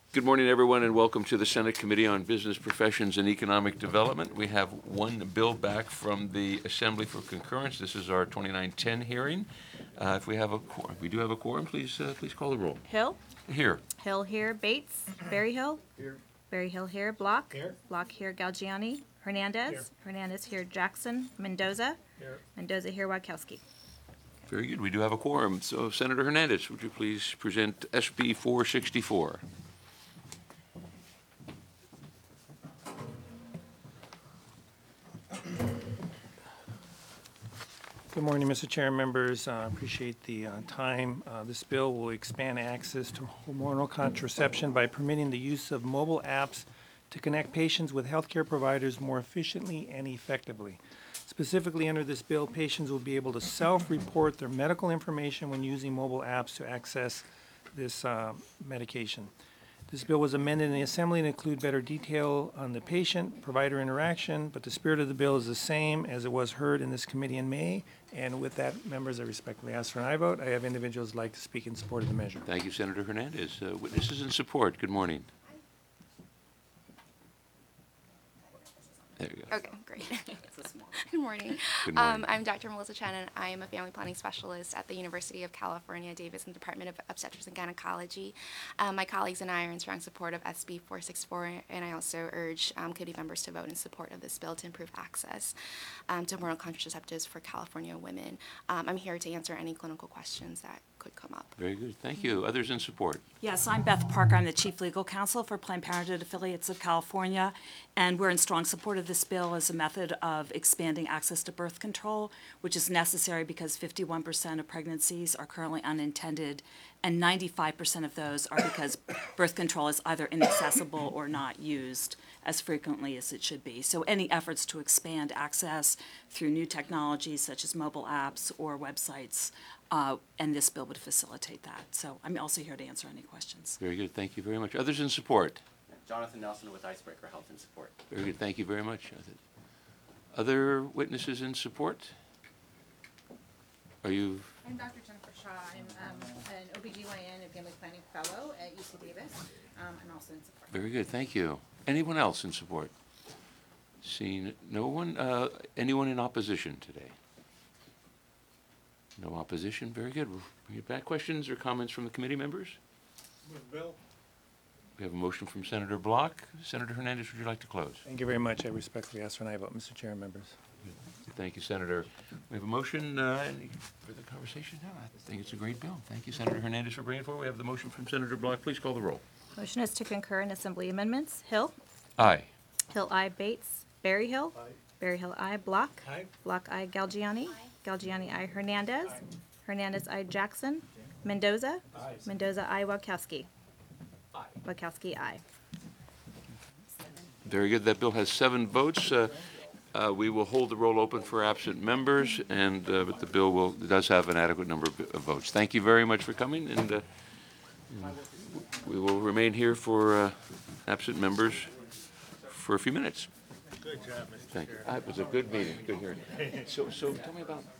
Good morning, everyone, and welcome to the Senate Committee on Business Professions and Economic Development. We have one bill back from the Assembly for concurrence. This is our 2910 hearing. If we have a quorum, we do have a quorum, please call the roll. Hill? Here. Hill here. Bates? Berryhill? Here. Berryhill here. Block? Here. Block here. Galgiani? Hernandez? Here. Hernandez here. Jackson? Mendoza? Here. Mendoza here. Wadkowski. Very good. We do have a quorum. So, Senator Hernandez, would you please present SB 464? Good morning, Mr. Chair and members. Appreciate the time. This bill will expand access to hormonal contraception by permitting the use of mobile apps to connect patients with healthcare providers more efficiently and effectively. Specifically, under this bill, patients will be able to self-report their medical information when using mobile apps to access this medication. This bill was amended in the Assembly to include better detail on the patient-provider interaction, but the spirit of the bill is the same as it was heard in this committee in May. And with that, members, I respectfully ask for an aye vote. I have individuals like to speak in support of the measure. Thank you, Senator Hernandez. Witnesses in support, good morning. There you go. Okay, great. Good morning. Good morning. I'm Dr. Melissa Chen, and I am a family planning specialist at the University of California, Davis in the Department of Obstetrics and Gynecology. My colleagues and I are in strong support of SB 464, and I also urge committee members to vote in support of this bill to improve access to hormonal contraceptives for California women. I'm here to answer any clinical questions that could come up. Very good. Thank you. Others in support? Yes, I'm Beth Parker. I'm the Chief Legal Counsel for Planned Parenthood Affiliates of California, and we're in strong support of this bill as a method of expanding access to birth control, which is necessary because 51% of pregnancies are currently unintended, and 95% of those are because birth control is either inaccessible or not used as frequently as it should be. So any efforts to expand access through new technologies such as mobile apps or websites, and this bill would facilitate that. So I'm also here to answer any questions. Very good. Thank you very much. Others in support? Jonathan Nelson with Icebreaker Health and Support. Very good. Thank you very much, Jonathan. Other witnesses in support? Are you? I'm Dr. Jennifer Shaw. I'm an OBGYN and family planning fellow at UC Davis. I'm also in support. Very good. Thank you. Anyone else in support? Seeing no one. Anyone in opposition today? No opposition. Very good. We'll bring it back. Questions or comments from the committee members? Move bill. We have a motion from Senator Block. Senator Hernandez, would you like to close? Thank you very much. I respectfully ask for an aye vote, Mr. Chair and members. Thank you, Senator. We have a motion. Any further conversation? No, I think it's a great bill. Thank you, Senator Hernandez, for bringing it forward. We have the motion from Senator Block. Please call the roll. Motion is to concur in Assembly amendments. Hill? Aye. Hill aye. Bates? Berryhill? Aye. Berryhill aye. Block? Aye. Block aye. Galgiani? Galgiani aye. Hernandez? Hernandez aye. Jackson? Mendoza? Mendoza aye. Wadkowski? Wadkowski aye. Very good. That bill has 7 votes. We will hold the roll open for absent members, and but the bill does have an adequate number of votes. Thank you very much for coming, and we will remain here for absent members for a few minutes. Good job, Mr. Thank you. It was a good meeting, good hearing. So tell me about.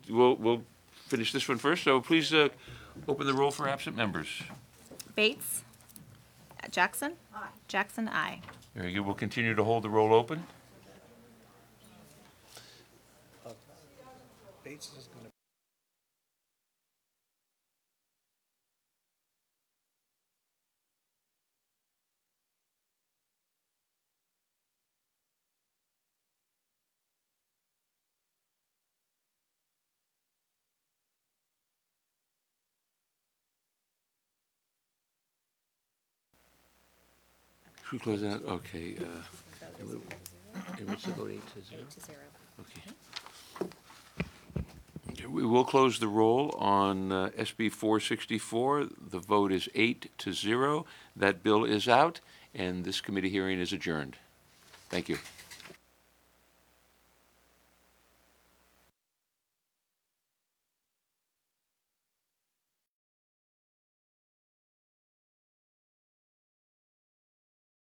we'll finish this one first. So please open the roll for absent members. Bates? Jackson? Aye. Jackson, aye. Very good. We'll continue to hold the roll open. Bates is going to. Should we close that? Okay. And what's the vote, 8-0? 8-0. Okay. Okay, we will close the roll on SB 464. The vote is 8-0. That bill is out, and this committee hearing is adjourned. Thank you.